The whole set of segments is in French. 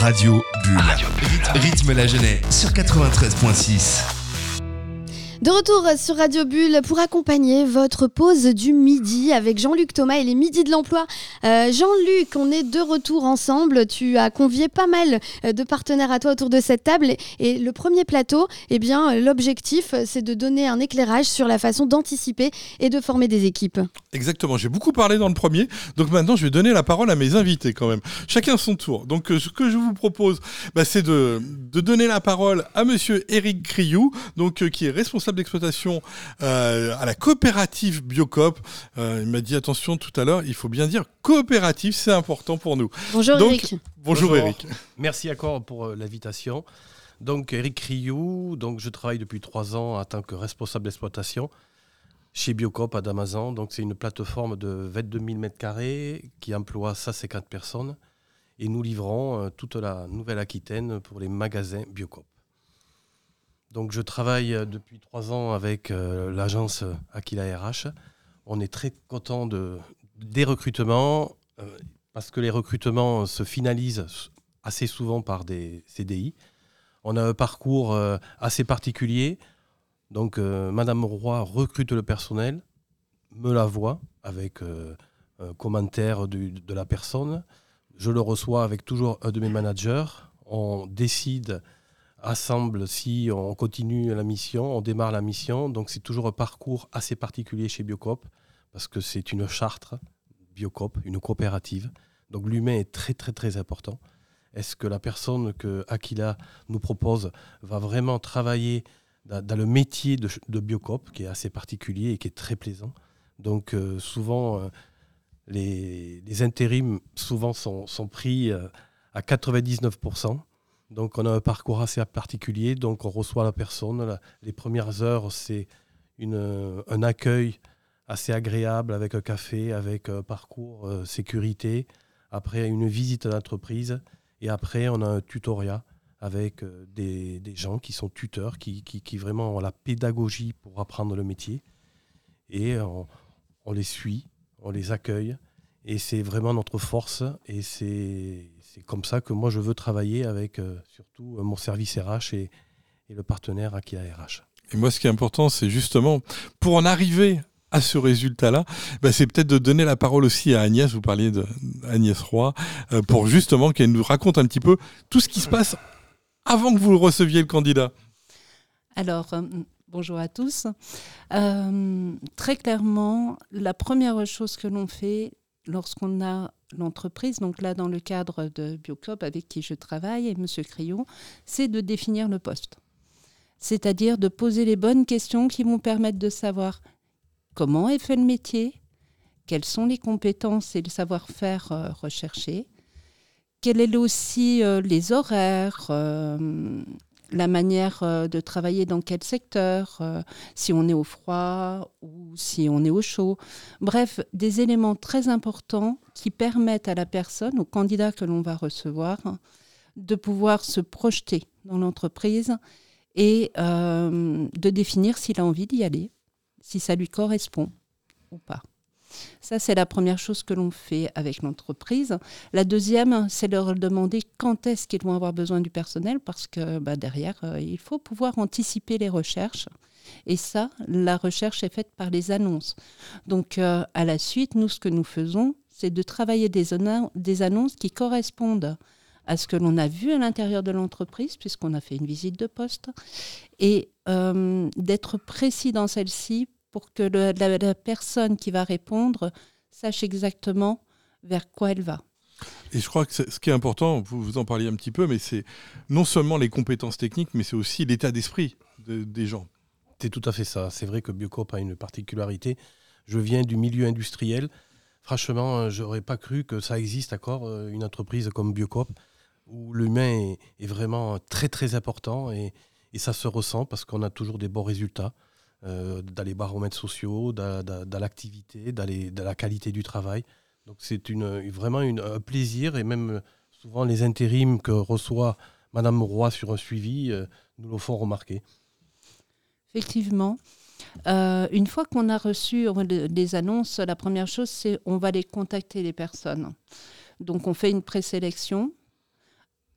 Radio Bulle. Rythme la jeunesse sur 93.6. De retour sur Radio Bulle pour accompagner votre pause du midi avec Jean-Luc Thomas et les Midis de l'Emploi. Jean-Luc, on est de retour ensemble. Tu as convié pas mal de partenaires à toi autour de cette table. Et le premier plateau, l'objectif, c'est de donner un éclairage sur la façon d'anticiper et de former des équipes. Exactement, j'ai beaucoup parlé dans le premier. Donc maintenant, je vais donner la parole à mes invités quand même. Chacun son tour. Donc ce que je vous propose, c'est de donner la parole à monsieur Éric Crioux, qui est responsable d'exploitation à la coopérative Biocoop. Il m'a dit attention tout à l'heure, il faut bien dire coopérative, c'est important pour nous. Bonjour Éric. Bonjour Éric. Merci encore pour l'invitation. Donc Éric Crioux, je travaille depuis 3 ans en tant que responsable d'exploitation chez Biocoop à Damazan. Donc c'est une plateforme de 22 000 m² qui emploie 150 personnes et nous livrons toute la Nouvelle-Aquitaine pour les magasins Biocoop. Donc je travaille depuis 3 ans avec l'agence Aquila RH. On est très content des recrutements parce que les recrutements se finalisent assez souvent par des CDI. On a un parcours assez particulier. Donc Madame Roy recrute le personnel, me la voit avec un commentaire de la personne. Je le reçois avec toujours un de mes managers. On décide ensemble si on continue la mission, on démarre la mission. Donc c'est toujours un parcours assez particulier chez Biocoop parce que c'est une charte Biocoop, une coopérative. Donc l'humain est très très très important. Est-ce que la personne que Aquila nous propose va vraiment travailler dans le métier de Biocoop, qui est assez particulier et qui est très plaisant. Donc souvent, les intérims souvent sont pris à 99%. Donc on a un parcours assez particulier. Donc on reçoit la personne. Les premières heures, c'est un accueil assez agréable avec un café, avec un parcours sécurité. Après, une visite à l'entreprise. Et après, on a un tutorat avec des gens qui sont tuteurs, qui vraiment ont la pédagogie pour apprendre le métier. Et on les suit, on les accueille. Et c'est vraiment notre force. Et c'est comme ça que moi, je veux travailler avec surtout mon service RH et le partenaire Aquila RH. Et moi, ce qui est important, c'est justement, pour en arriver à ce résultat-là, c'est peut-être de donner la parole aussi à Agnès. Vous parliez d'Agnès Roy, pour justement qu'elle nous raconte un petit peu tout ce qui se passe avant que vous receviez le candidat. Alors, bonjour à tous. Très clairement, la première chose que l'on fait lorsqu'on a l'entreprise, donc là dans le cadre de Biocoop avec qui je travaille, et M. Crioux, c'est de définir le poste. C'est-à-dire de poser les bonnes questions qui vont permettre de savoir comment est fait le métier, quelles sont les compétences et le savoir-faire recherchés, quels sont aussi les horaires, la manière de travailler dans quel secteur, si on est au froid ou si on est au chaud. Bref, des éléments très importants qui permettent à la personne, au candidat que l'on va recevoir, de pouvoir se projeter dans l'entreprise et de définir s'il a envie d'y aller, si ça lui correspond ou pas. Ça, c'est la première chose que l'on fait avec l'entreprise. La deuxième, c'est leur demander quand est-ce qu'ils vont avoir besoin du personnel parce que derrière, il faut pouvoir anticiper les recherches. Et ça, la recherche est faite par les annonces. Donc, à la suite, nous, ce que nous faisons, c'est de travailler des annonces qui correspondent à ce que l'on a vu à l'intérieur de l'entreprise, puisqu'on a fait une visite de poste, et d'être précis dans celle-ci pour que la personne qui va répondre sache exactement vers quoi elle va. Et je crois que ce qui est important, vous en parliez un petit peu, mais c'est non seulement les compétences techniques, mais c'est aussi l'état d'esprit des gens. C'est tout à fait ça. C'est vrai que Biocoop a une particularité. Je viens du milieu industriel. Franchement, je n'aurais pas cru que ça existe encore, une entreprise comme Biocoop, où l'humain est vraiment très très important et ça se ressent parce qu'on a toujours des bons résultats. Dans les baromètres sociaux, dans l'activité, dans la qualité du travail. Donc c'est vraiment un plaisir et même souvent les intérims que reçoit Madame Roy sur un suivi nous le font remarquer. Effectivement. Une fois qu'on a reçu les annonces, la première chose, c'est on va les contacter les personnes. Donc on fait une présélection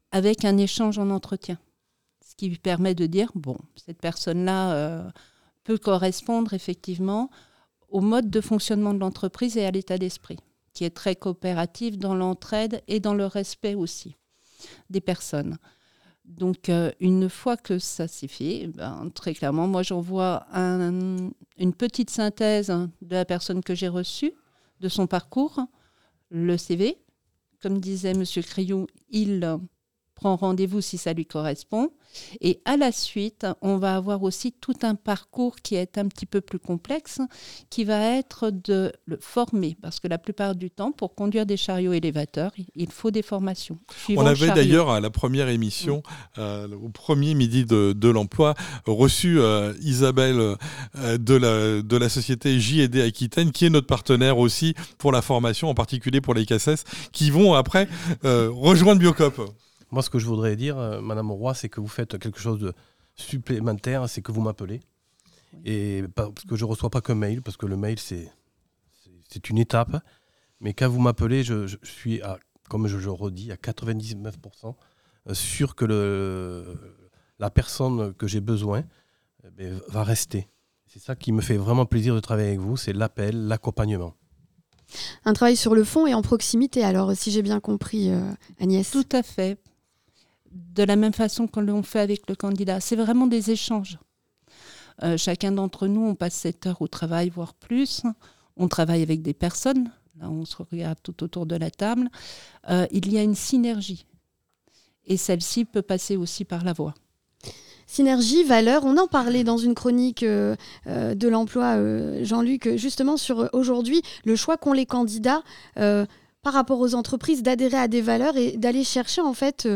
avec un échange en entretien. Ce qui lui permet de dire, bon, cette personne-là peut correspondre effectivement au mode de fonctionnement de l'entreprise et à l'état d'esprit, qui est très coopératif dans l'entraide et dans le respect aussi des personnes. Donc, une fois que ça s'est fait, très clairement, moi, j'envoie une petite synthèse de la personne que j'ai reçue, de son parcours, le CV. Comme disait M. Crioux, il prend rendez-vous si ça lui correspond. Et à la suite, on va avoir aussi tout un parcours qui est un petit peu plus complexe, qui va être de le former. Parce que la plupart du temps, pour conduire des chariots élévateurs, il faut des formations. On avait d'ailleurs à la première émission, au premier midi de l'emploi, reçu Isabelle de la société J&D Aquitaine, qui est notre partenaire aussi pour la formation, en particulier pour les CACES, qui vont après rejoindre Biocop. Moi, ce que je voudrais dire, Madame Roy, c'est que vous faites quelque chose de supplémentaire, c'est que vous m'appelez. Et parce que je ne reçois pas qu'un mail, parce que le mail, c'est une étape. Mais quand vous m'appelez, je suis, comme je le redis, à 99% sûr que la personne que j'ai besoin va rester. C'est ça qui me fait vraiment plaisir de travailler avec vous, c'est l'appel, l'accompagnement. Un travail sur le fond et en proximité, alors, si j'ai bien compris, Agnès. Tout à fait. De la même façon que l'on fait avec le candidat. C'est vraiment des échanges. Chacun d'entre nous, on passe 7 heures au travail, voire plus. On travaille avec des personnes. Là, on se regarde tout autour de la table. Il y a une synergie. Et celle-ci peut passer aussi par la voix. Synergie, valeur, on en parlait dans une chronique de l'emploi, Jean-Luc, justement sur aujourd'hui, le choix qu'ont les candidats par rapport aux entreprises d'adhérer à des valeurs et d'aller chercher en fait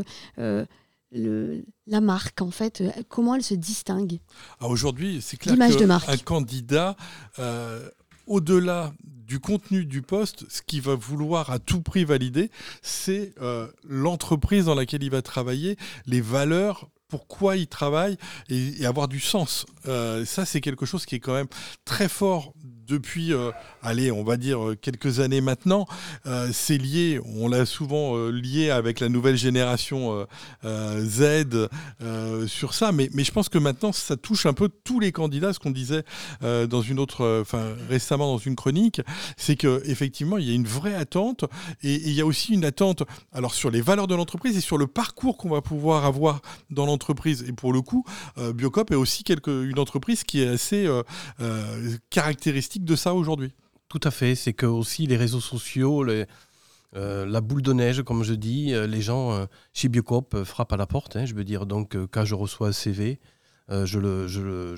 la marque, en fait, comment elle se distingue. Aujourd'hui, c'est clair qu'un candidat, au-delà du contenu du poste, ce qu'il va vouloir à tout prix valider, c'est l'entreprise dans laquelle il va travailler, les valeurs, pourquoi il travaille et avoir du sens. Ça, c'est quelque chose qui est quand même très fort depuis, on va dire quelques années maintenant. C'est lié, on l'a souvent lié avec la nouvelle génération Z sur ça, mais je pense que maintenant, ça touche un peu tous les candidats. Ce qu'on disait récemment dans une chronique, c'est qu'effectivement, il y a une vraie attente et il y a aussi une attente alors, sur les valeurs de l'entreprise et sur le parcours qu'on va pouvoir avoir dans l'entreprise. Et pour le coup, Biocop est aussi une entreprise qui est assez caractéristique de ça aujourd'hui. Tout à fait, c'est que aussi les réseaux sociaux, la boule de neige, comme je dis, les gens chez Biocop frappent à la porte. Je veux dire, donc quand je reçois un CV, je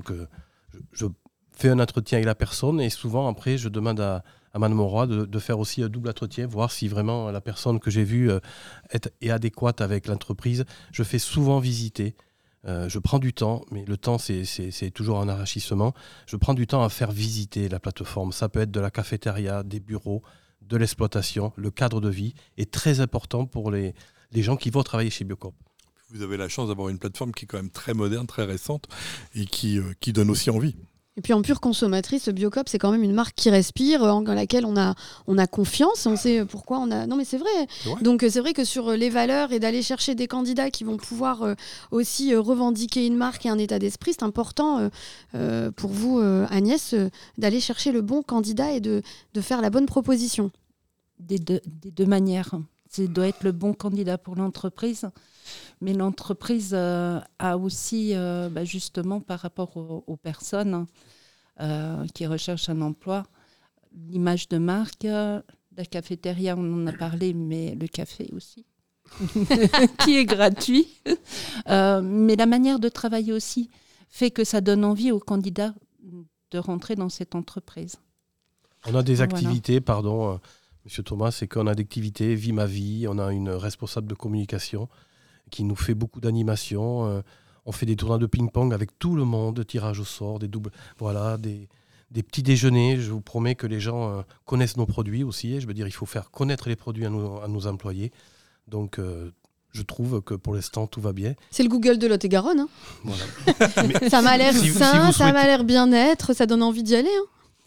fais un entretien avec la personne et souvent après je demande à Madame Roy de faire aussi un double entretien, voir si vraiment la personne que j'ai vue est adéquate avec l'entreprise. Je fais souvent visiter. Je prends du temps, mais le temps, c'est toujours un enrichissement. Je prends du temps à faire visiter la plateforme. Ça peut être de la cafétéria, des bureaux, de l'exploitation. Le cadre de vie est très important pour les gens qui vont travailler chez Biocop. Vous avez la chance d'avoir une plateforme qui est quand même très moderne, très récente et qui donne aussi envie. Et puis en pure consommatrice, Biocop, c'est quand même une marque qui respire, en laquelle on a confiance, on sait pourquoi on a... Non mais c'est vrai. Donc c'est vrai que sur les valeurs et d'aller chercher des candidats qui vont pouvoir aussi revendiquer une marque et un état d'esprit, c'est important pour vous, Agnès, d'aller chercher le bon candidat et de faire la bonne proposition. Des deux manières. Ça doit être le bon candidat pour l'entreprise, mais l'entreprise a aussi, justement, par rapport aux personnes qui recherchent un emploi, l'image de marque, la cafétéria, on en a parlé, mais le café aussi, qui est gratuit. Mais la manière de travailler aussi fait que ça donne envie aux candidats de rentrer dans cette entreprise. On a des activités, Monsieur Thomas, c'est qu'on a des activités, Vie ma vie, on a une responsable de communication qui nous fait beaucoup d'animation. On fait des tournois de ping-pong avec tout le monde, tirage au sort, des petits déjeuners. Je vous promets que les gens connaissent nos produits aussi. Je veux dire, il faut faire connaître les produits à nos employés. Donc, je trouve que pour l'instant, tout va bien. C'est le Google de Lot-et-Garonne. Hein. Voilà. Ça m'a l'air sain, ça m'a l'air bien-être, ça donne envie d'y aller. Hein.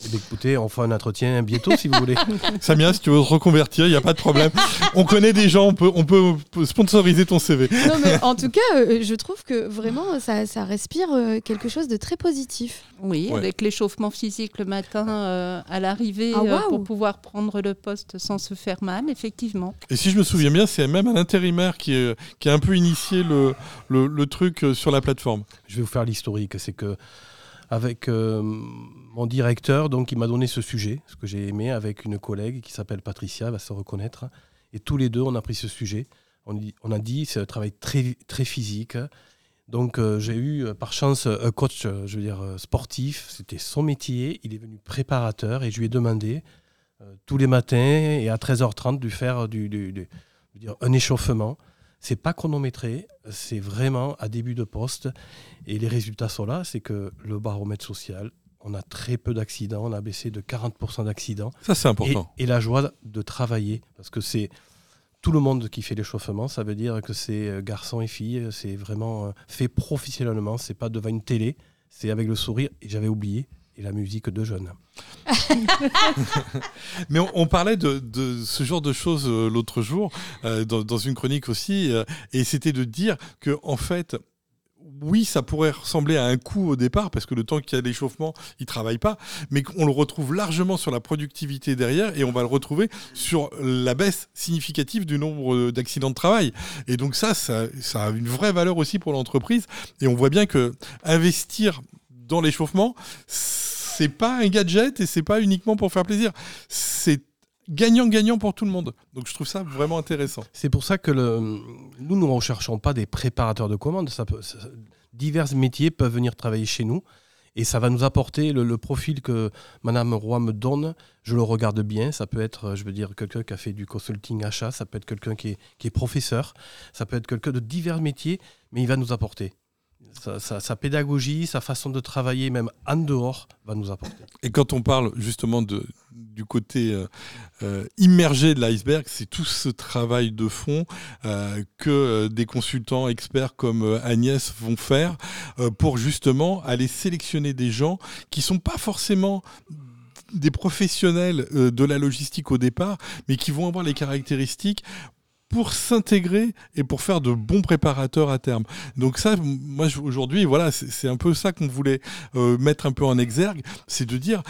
Eh bien, écoutez, on fait un entretien bientôt si vous voulez. Samia, si tu veux te reconvertir, il n'y a pas de problème. On connaît des gens, on peut sponsoriser ton CV. Non, mais en tout cas, je trouve que vraiment, ça respire quelque chose de très positif. Oui, Ouais. avec l'échauffement physique le matin à l'arrivée Ah, waouh. pour pouvoir prendre le poste sans se faire mal, effectivement. Et si je me souviens bien, c'est même un intérimaire qui a un peu initié le truc sur la plateforme. Je vais vous faire l'historique. C'est que avec mon directeur, donc, il m'a donné ce sujet, ce que j'ai aimé, avec une collègue qui s'appelle Patricia, elle va se reconnaître. Et tous les deux, on a pris ce sujet. On a dit, c'est un travail très, très physique. Donc, j'ai eu, par chance, un coach, sportif. C'était son métier. Il est venu préparateur et je lui ai demandé tous les matins et à 13h30 de lui faire un échauffement. C'est pas chronométré, c'est vraiment à début de poste. Et les résultats sont là, c'est que le baromètre social, on a très peu d'accidents, on a baissé de 40% d'accidents. Ça, c'est important. Et la joie de travailler, parce que c'est tout le monde qui fait l'échauffement, ça veut dire que c'est garçons et filles, c'est vraiment fait professionnellement, c'est pas devant une télé, c'est avec le sourire, et j'avais oublié, et la musique de jeunes. Mais on parlait de ce genre de choses l'autre jour, dans une chronique aussi, et c'était de dire que, en fait, oui, ça pourrait ressembler à un coût au départ, parce que le temps qu'il y a l'échauffement, il ne travaille pas, mais qu'on le retrouve largement sur la productivité derrière, et on va le retrouver sur la baisse significative du nombre d'accidents de travail. Et donc ça a une vraie valeur aussi pour l'entreprise, et on voit bien que investir dans l'échauffement, c'est pas un gadget et c'est pas uniquement pour faire plaisir. C'est gagnant-gagnant pour tout le monde. Donc je trouve ça vraiment intéressant. C'est pour ça que nous ne recherchons pas des préparateurs de commandes. Divers métiers peuvent venir travailler chez nous et ça va nous apporter le profil que Madame Roy me donne. Je le regarde bien. Ça peut être, quelqu'un qui a fait du consulting achat, ça peut être quelqu'un qui est professeur, ça peut être quelqu'un de divers métiers, mais il va nous apporter. Sa pédagogie, sa façon de travailler, même en dehors, va nous apporter. Et quand on parle justement du côté immergé de l'iceberg, c'est tout ce travail de fond que des consultants experts comme Agnès vont faire pour justement aller sélectionner des gens qui ne sont pas forcément des professionnels de la logistique au départ, mais qui vont avoir les caractéristiques pour s'intégrer et pour faire de bons préparateurs à terme. Donc ça, moi aujourd'hui, voilà, c'est un peu ça qu'on voulait mettre un peu en exergue, c'est de dire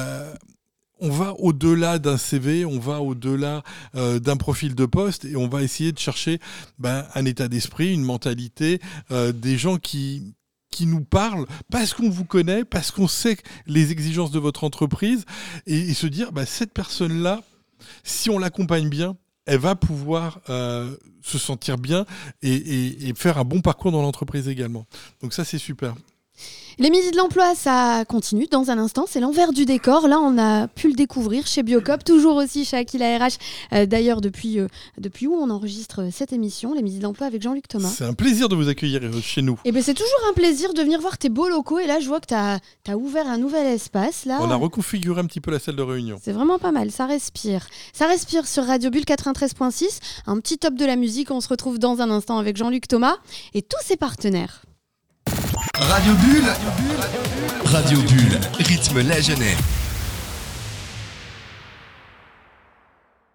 on va au-delà d'un CV, on va au-delà d'un profil de poste et on va essayer de chercher un état d'esprit, une mentalité, des gens qui nous parlent parce qu'on vous connaît, parce qu'on sait les exigences de votre entreprise et se dire cette personne-là, si on l'accompagne bien, elle va pouvoir se sentir bien et faire un bon parcours dans l'entreprise également. Donc ça, c'est super. Les Midis de l'Emploi, ça continue dans un instant. C'est l'envers du décor. Là, on a pu le découvrir chez Biocop, toujours aussi chez Aquila RH. D'ailleurs, depuis où on enregistre cette émission, les Midis de l'Emploi avec Jean-Luc Thomas. C'est un plaisir de vous accueillir chez nous. Et c'est toujours un plaisir de venir voir tes beaux locaux. Et là, je vois que tu as ouvert un nouvel espace. Là. On a reconfiguré un petit peu la salle de réunion. C'est vraiment pas mal, ça respire. Ça respire sur Radio Bulle 93.6. Un petit top de la musique. On se retrouve dans un instant avec Jean-Luc Thomas et tous ses partenaires. Radio Bulle, rythme la jeunesse.